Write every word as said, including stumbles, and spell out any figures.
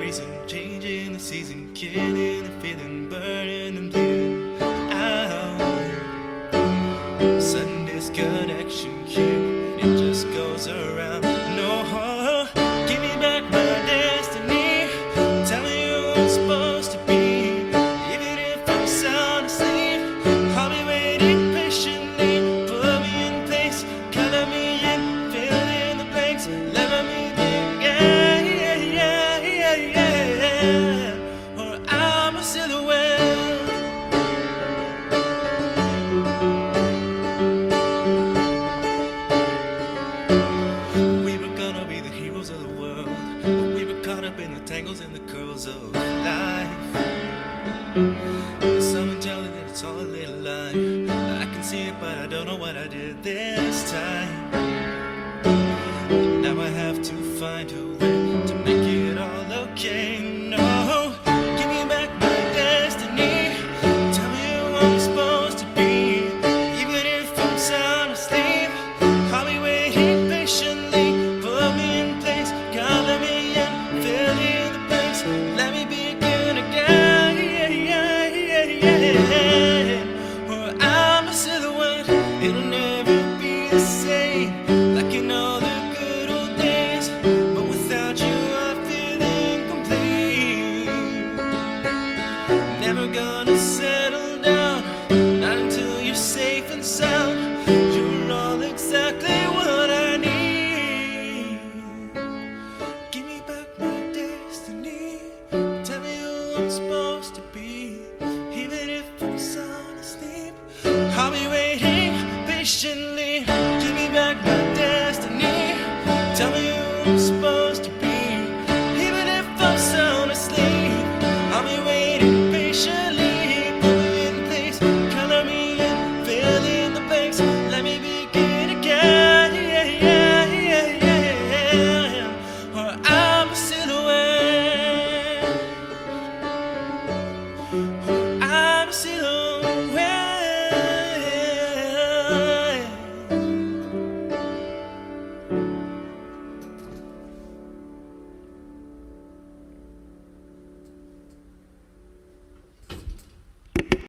reason, changing the season, killing the feeling, burning and bleeding out. Sudden disconnection here, it just goes around. No, give me back my destiny. Tell me who I'm supposed to be. Even if I'm sound asleep, I'll be waiting patiently. Put me in place, color me in, fill in the blanks, let me think, yeah, yeah, yeah, yeah, yeah. Or I'm a silhouette. We were gonna be the heroes of the world, but we were caught up in the tangles and the curls of life. Someone tell me that it's all a little lie. I can see it, but I don't know what I did this time. Now I have to find a way